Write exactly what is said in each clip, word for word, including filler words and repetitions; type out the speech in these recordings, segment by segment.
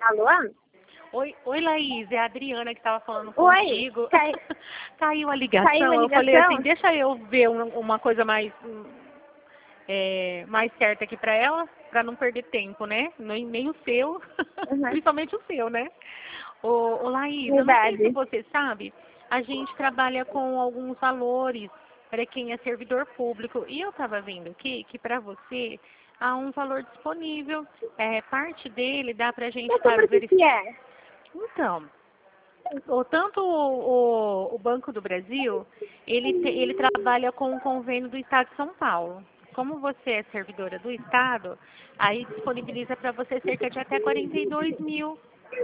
Alô? Oi, oi, Laís, é a Adriana que estava falando Oi, contigo. cai... Caiu a ligação. Caiu a Eu falei ligação? assim, deixa eu ver um- uma coisa mais, hum, é, mais certa aqui para ela, para não perder tempo, né? Nem, nem o seu, Uhum. principalmente o seu, né? Ô, ô Laís, eu não sei se Verdade. você sabe, a gente trabalha com alguns valores para quem é servidor público. E eu estava vendo aqui que para você há um valor disponível. É, parte dele dá para a gente Mas sobre estar o que que verificando. é? Então, o, tanto o, o Banco do Brasil, ele, te- ele trabalha com o convênio do Estado de São Paulo. Como você é servidora do Estado, aí disponibiliza para você cerca de até quarenta e dois mil.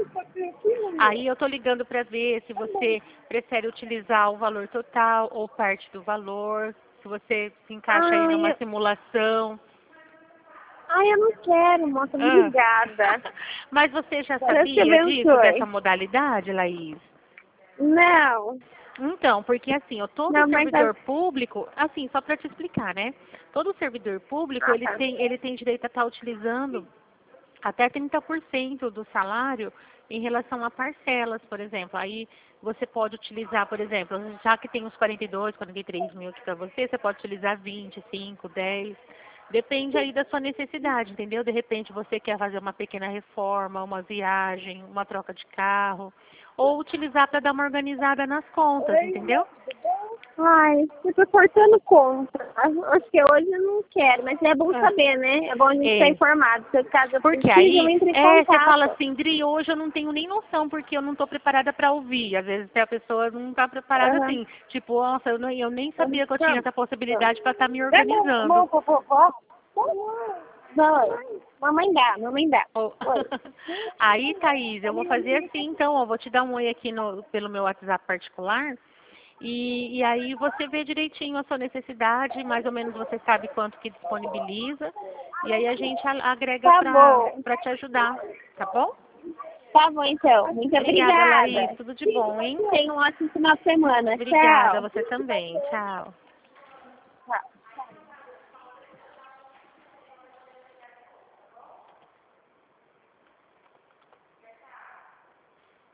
Aí eu estou ligando para ver se você prefere utilizar o valor total ou parte do valor, se você se encaixa aí Ai, numa eu... simulação. Ai, eu não quero, moça, Ah. obrigada. Mas você já Deus te sabia disso, dessa abençoe. modalidade, Laís? Não, Então, porque assim, ó, todo não, mas... a- servidor público, assim, só para te explicar, né? Todo servidor público, Ah, ele tá. tem, ele tem direito a estar utilizando até trinta por cento do salário em relação a parcelas, por exemplo. Aí você pode utilizar, por exemplo, já que tem uns quarenta e dois, quarenta e três mil aqui para você, você pode utilizar vinte, cinco, dez. Depende aí da sua necessidade, entendeu? De repente você quer fazer uma pequena reforma, uma viagem, uma troca de carro, ou utilizar para dar uma organizada nas contas, entendeu? Ai, eu tô cortando conta. Acho que hoje eu não quero, mas é bom Ah, saber, né? É bom a gente estar é. informado. Se caso eu Porque precise, eu aí, entre em é, você contato. fala assim, Dri, hoje eu não tenho nem noção, porque eu não estou preparada para ouvir. Às vezes a pessoa não está preparada Aham. assim. Tipo, nossa, eu, não, eu nem sabia que eu tinha Vamos, essa possibilidade para estar me vamos. organizando. Vamos, vovó. Não, mamãe dá, mamãe dá. Ó, Oi. aí, Thaís, eu vou fazer assim, então, ó, vou te dar um oi aqui no, pelo meu WhatsApp particular. E, e aí você vê direitinho a sua necessidade, mais ou menos você sabe quanto que disponibiliza. E aí a gente a- agrega Tá para bom. para te ajudar, tá bom? Tá bom, então. Muito Obrigada, Laís. obrigada. Tudo de bom, hein? Tenha um ótimo final de semana. Obrigada, Tchau. você também. Tchau.